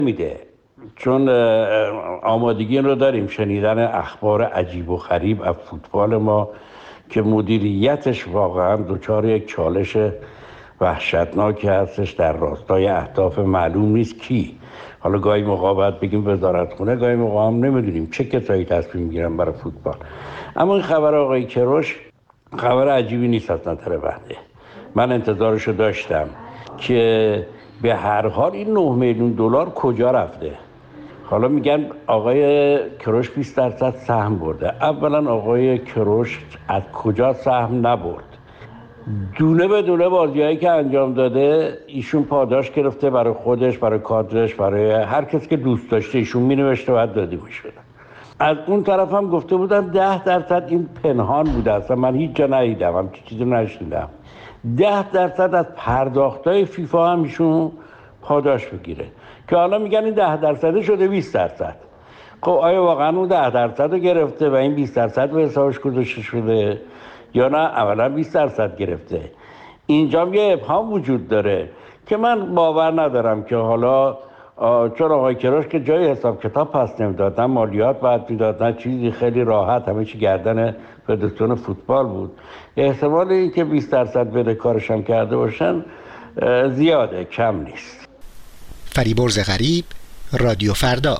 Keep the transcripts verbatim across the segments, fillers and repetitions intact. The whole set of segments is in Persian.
میده، چون آمادگی رو داریم شنیدن اخبار عجیب و غریب از فوتبال ما که مدیریتش واقعا دچار یک چالش وحشتناکی هستش در راستای اهداف معلوم نیست کی. حالا گاهی موقع باید بگیم وزارتخونه، گاهی موقع هم نمیدونیم چه کسایی تصمیم میگیرن برای فوتبال. اما این خبر آقای کیروش خبر عجیبی نیست از نظر بنده. من انتظارشو داشتم که به هر حال این نه میلیون دلار کجا رفته. حالا میگن آقای کیروش بیست درصد سهم برده. اولا آقای کیروش از کجا سهم نبرد؟ دونه به دونه بازیایی که انجام داده ایشون پاداش گرفته برای خودش، برای کادرش، برای هر کسی که دوست داشته ایشون مینوشته باید داده میشد. از اون طرف هم گفته بودن ده درصد این پنهان بوده، اصلا من هیچ جا ندیدم، هم چیزی نشنیدم. ده درصد از پرداختای فیفا هم ایشون پاداش بگیره که حالا میگن این ده درصد شده بیست درصد. خب آیا واقعا اون ده درصد رو گرفته و این بیست درصد به حسابش گذاشته شده یا نه اولا بیست درصد گرفته؟ اینجا یه ابهام وجود داره که من باور ندارم که حالا چون آقای کیروش که جای حساب کتاب پس نمیداد، نه مالیات باید میداد نه چیزی، خیلی راحت همه چی گردن فدراسیون فوتبال بود. احتمال این که بیست درصد بده کارش هم کرده باشن زیاده، کم نیست. فریبرز غریب، رادیو فردا.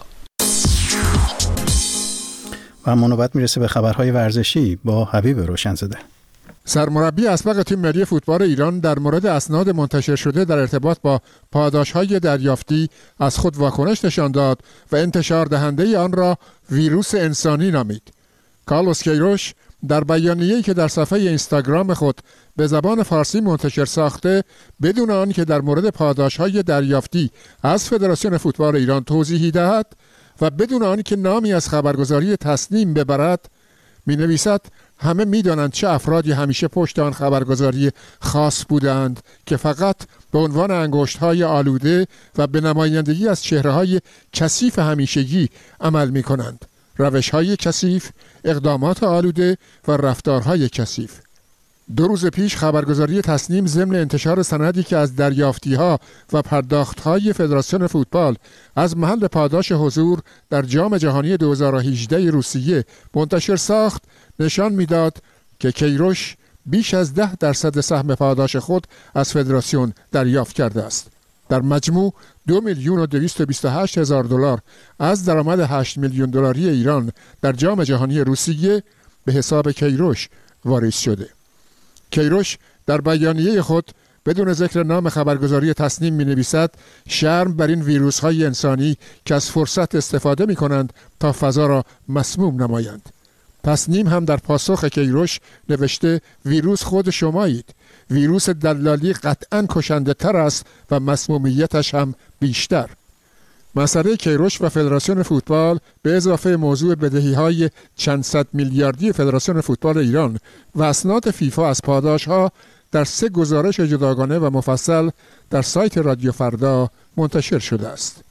و اما نوبت میرسه به خبرهای ورزشی با حبیب روشنزاده. سرمربی اسبق تیم ملی فوتبال ایران در مورد اسناد منتشر شده در ارتباط با پاداش‌های دریافتی از خود واکنش نشان داد و انتشار دهنده آن را ویروس انسانی نامید. کارلوس کیروش در بیانیه‌ای که در صفحه اینستاگرام خود به زبان فارسی منتشر ساخته، بدون آنکه در مورد پاداش‌های دریافتی از فدراسیون فوتبال ایران توضیحی دهد و بدون آنکه نامی از خبرگزاری تصنیم ببرد، می‌نویسد همه می‌دانند چه افرادی همیشه پشت آن خبرگزاری خاص بودند که فقط به عنوان انگشت‌های آلوده و به نمایندگی از چهره‌های کثیف همیشگی عمل می‌کنند. روش‌های کثیف، اقدامات آلوده و رفتارهای کثیف. دو روز پیش خبرگزاری تصنیم ضمن انتشار سندی که از دریافتی‌ها و پرداخت‌های فدراسیون فوتبال از محل پاداش حضور در جام جهانی دو هزار و هجده روسیه منتشر ساخت، نشان می‌داد که کیروش بیش از ده درصد سهم پاداش خود از فدراسیون دریافت کرده است. در مجموع دو میلیون و دویست و بیست و هشت هزار دلار از درآمد هشت میلیون دلاری ایران در جام جهانی روسیه به حساب کیروش واریز شده. کیروش در بیانیه خود بدون ذکر نام خبرگزاری تصنیم می نویسد شرم بر این ویروس های انسانی که از فرصت استفاده می کنند تا فضا را مسموم نمایند. تصنیم هم در پاسخ کیروش نوشته ویروس خود شمایید. ویروس دلالی قطعاً کشنده تر است و مسمومیتش هم بیشتر. مسئله کیروش و فدراسیون فوتبال به اضافه موضوع بدهی‌های چند صد میلیاردی فدراسیون فوتبال ایران و اسناد فیفا از پاداش‌ها در سه گزارش جداگانه و مفصل در سایت رادیو فردا منتشر شده است.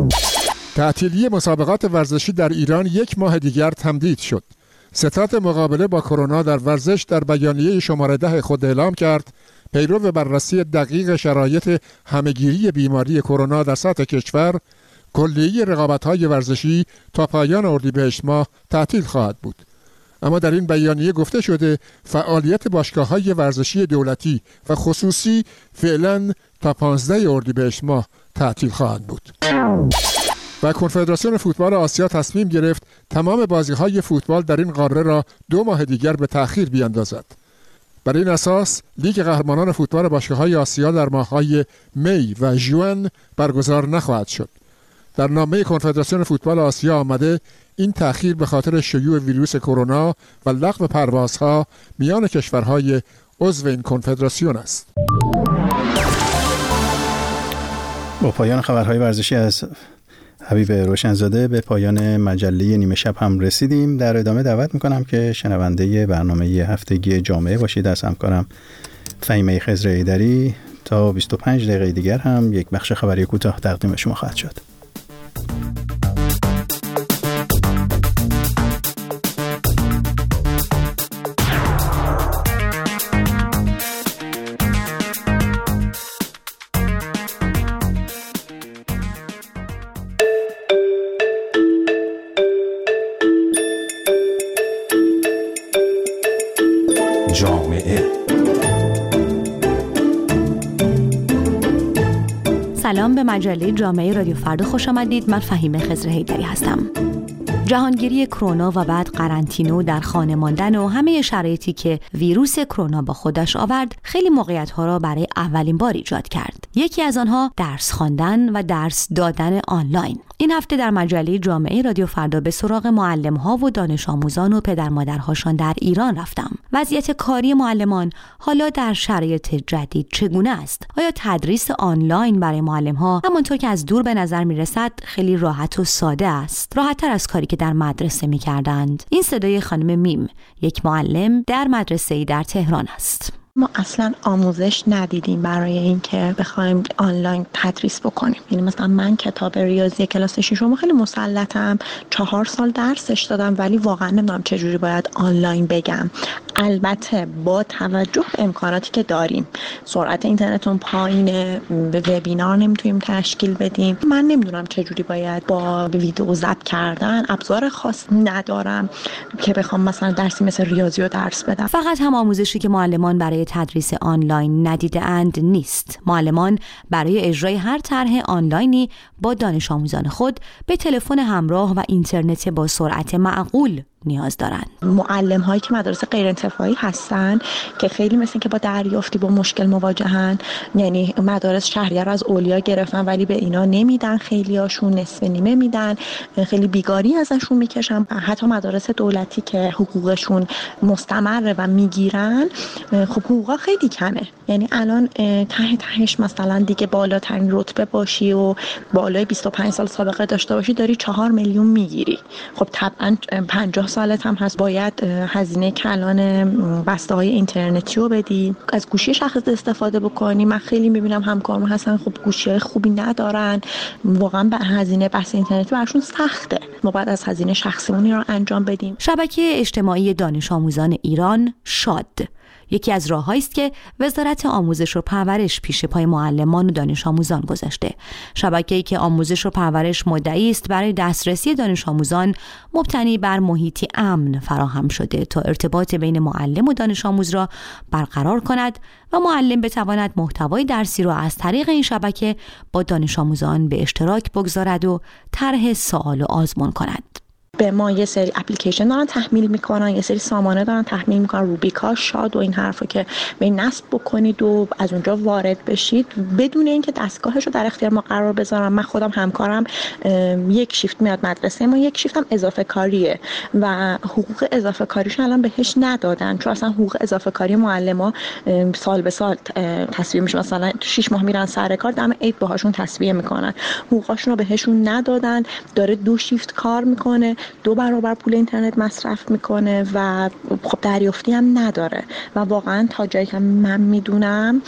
تعطیلی مسابقات ورزشی در ایران یک ماه دیگر تمدید شد. ستاد مقابله با کرونا در ورزش در بیانیه شماره ده خود اعلام کرد پیرو بررسی دقیق شرایط همه‌گیری بیماری کرونا در سطح کشور، کلیه رقابت‌های ورزشی تا پایان اردیبهشت ماه تعطیل خواهد بود. اما در این بیانیه گفته شده فعالیت باشگاه‌های ورزشی دولتی و خصوصی فعلاً تا پانزده اردیبهشت ماه تعطیل خواهد بود. و کنفدراسیون فوتبال آسیا تصمیم گرفت تمام بازی‌های فوتبال در این قاره را دو ماه دیگر به تأخیر بیاندازد. بر این اساس لیگ قهرمانان فوتبال باشگاه‌های آسیا در ماه‌های می و ژوئن برگزار نخواهد شد. در نامه کنفدراسیون فوتبال آسیا آمده این تأخیر به خاطر شیوع ویروس کرونا و لغو پروازها میان کشورهای عضو این کنفدراسیون است. با پایان خبرهای ورزشی از حبیب روشنزاده به پایان مجله نیمه شب هم رسیدیم. در ادامه دعوت میکنم که شنونده برنامه هفتگی جامعه باشید از همکارم فهیمه خضر ایدری. تا بیست و پنج دقیقه دیگر هم یک بخش خبری کوتاه تقدیم شما خواهد شد. به مجله جامعه رادیو فردا خوش آمدید. من فهیمه خضر حیدری هستم. جهانگیری کرونا و بعد قرنطینه در خانه ماندن و همه شرایطی که ویروس کرونا با خودش آورد خیلی موقعیت‌ها را برای اولین بار ایجاد کرد. یکی از آنها درس خواندن و درس دادن آنلاین. این هفته در مجله جامعه رادیو فردا به سراغ معلم‌ها و دانش آموزان و پدر مادرهاشان در ایران رفتم. وضعیت کاری معلمان حالا در شرایط جدید چگونه است؟ آیا تدریس آنلاین برای معلم‌ها همونطور که از دور به نظر می‌رسد خیلی راحت و ساده است؟ راحت‌تر از کاری که در مدرسه می‌کردند؟ این صدای خانم میم، یک معلم در مدرسه‌ای در تهران است. ما اصلا آموزش ندیدیم برای اینکه بخوایم آنلاین تدریس بکنیم. یعنی مثلا من کتاب ریاضی کلاس ششم خیلی مسلطم، چهار سال درسش دادم، ولی واقعا نمیدونم چجوری باید آنلاین بگم. البته با توجه به امکاناتی که داریم، سرعت اینترنتون پایینه، به وبینار نمیتونیم تشکیل بدیم. من نمیدونم چجوری باید با ویدیو ضبط کردن، ابزار خاص ندارم که بخوام مثلا درسی مثل ریاضی رو درس بدم. فقط هم آموزشی که معلمان برای تدریس آنلاین ندیده اند نیست. معلمان برای اجرای هر طرح آنلاینی با دانش آموزان خود به تلفن همراه و اینترنت با سرعت معقول نیاز دارند. معلم هایی که مدارس غیر انتفاعی هستن که خیلی مثل که با دریافتی با مشکل مواجهن، یعنی مدارس شهریه رو از اولیا گرفتن ولی به اینا نمیدن، خیلی هاشون نصف نیمه میدن، خیلی بیگاری ازشون میکشن. حتی مدارس دولتی که حقوقشون مستمره و میگیرن، خب حقوقا خیلی کمه. یعنی الان ته تهش مثلا دیگه بالاترین رتبه باشی و بالای بیست و پنج سال سابقه داشته باشی داری چهار میلیون میگیری. خب طبعا پنجاه سالت هم هست، باید هزینه کلان بسته های اینترنتی رو بدی، از گوشی شخص استفاده بکنی. من خیلی میبینم همکارم هستن خب گوشی های خوبی ندارن، واقعا به هزینه بسته اینترنتی براشون سخته. ما باید از هزینه شخصیمون رو انجام بدیم. شبکه اجتماعی دانش آموزان ایران شاد یکی از راه‌هایی است که وزارت آموزش و پرورش پیش پای معلمان و دانش آموزان گذاشته. شبکه‌ای که آموزش و پرورش مدعی است برای دسترسی دانش آموزان مبتنی بر محیطی امن فراهم شده تا ارتباط بین معلم و دانش آموز را برقرار کند و معلم بتواند محتوای درسی را از طریق این شبکه با دانش آموزان به اشتراک بگذارد و طرح سوال و آزمون کند. به ما یه سری اپلیکیشن دارن تحمیل میکنن، یه سری سامانه دارن تحمیل میکنن، روبیکا، شاد و این حرفا که به نصب بکنید و از اونجا وارد بشید بدون اینکه دستگاهش رو در اختیار ما قرار بذارم. من خودم همکارم یک شیفت میاد مدرسه ما، یک شیفت هم اضافه کاریه و حقوق اضافه کاریش الان بهش ندادن، چون اصلا حقوق اضافه کاری معلما سال به سال تصویه میشه. مثلا شش ماه میرن سر کار، دم عید باهاشون تصویه میکنن، حقوقاشون رو بهشون ندادن. داره دو شیفت کار میکنه، دو برابر پول اینترنت مصرف میکنه و خب دریافتی هم نداره. و واقعا تا جایی که من میدونم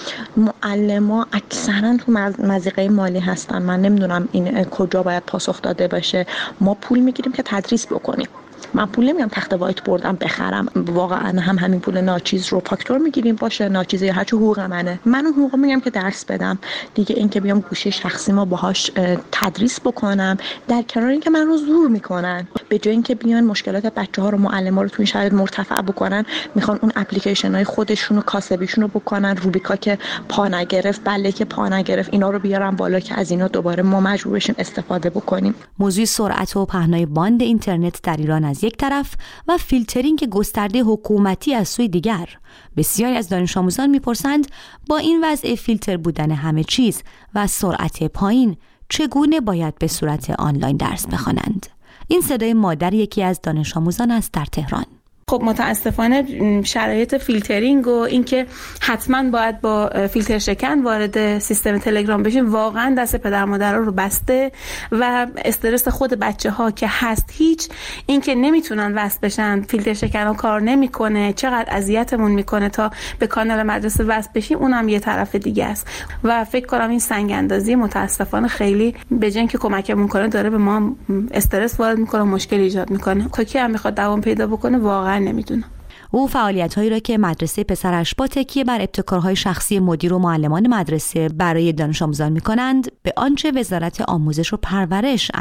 معلما اکثرا تو مضیقه مالی هستن. من نمیدونم این کجا باید پاسخ داده بشه. ما پول میگیریم که تدریس بکنیم. من پول نمیگم تخت وایت بردم بخرم، واقعا هم همین پول ناچیز رو فاکتور میگیریم باشه، ناچیز یا هر چه حقوق منه، من اون حقوق میگم که درس بدم دیگه. این که بیام گوشه شخصی ما باهاش تدریس بکنم در کنار این که من رو زور میکنن، به جای اینکه بیان مشکلات بچه‌ها رو معلم‌ها رو تو این شرایط مرتفع بکنن، میخوان اون اپلیکیشن های خودشون رو کاسبیشون رو بکنن. روبیکا که پا نگرفت، بله که پا نگرفت، اینا رو بیارن بالا که از اینا دوباره ما مجبور بشیم استفاده بکنیم. موضوع سرعت و پهنای باند اینترنت در ایران از یک طرف و فیلترینگ گسترده حکومتی از سوی دیگر. بسیاری از دانش آموزان میپرسند با این وضع فیلتر بودن همه چیز و سرعت پایین چگونه باید به صورت آنلاین درس بخوانند؟ این صدای مادر یکی از دانش آموزان است در تهران. خب متاسفانه شرایط فیلترینگ و اینکه حتما باید با فیلتر شکن وارد سیستم تلگرام بشیم واقعا دست پدر مادرها رو بسته و استرس خود بچه‌ها که هست. هیچ اینکه نمیتونن وصل بشن، فیلتر شکن کار نمیکنه، چقدر اذیتمون میکنه تا به کانال مدرسه وصل بشیم، اونم یه طرف دیگه است. و فکر کنم این سنگ اندازی متاسفانه خیلی به جای اینکه کمکمون کنه داره به ما استرس وارد میکنه، مشکل ایجاد میکنه. کی هم میخواد دوام پیدا بکنه واقعا نمیدونم. او فعالیت‌هایی را که مدرسه پسرش با تکیه بر ابتکارهای شخصی مدیر و معلمان مدرسه برای دانش آموزان می‌کنند به آنچه وزارت آموزش و پرورش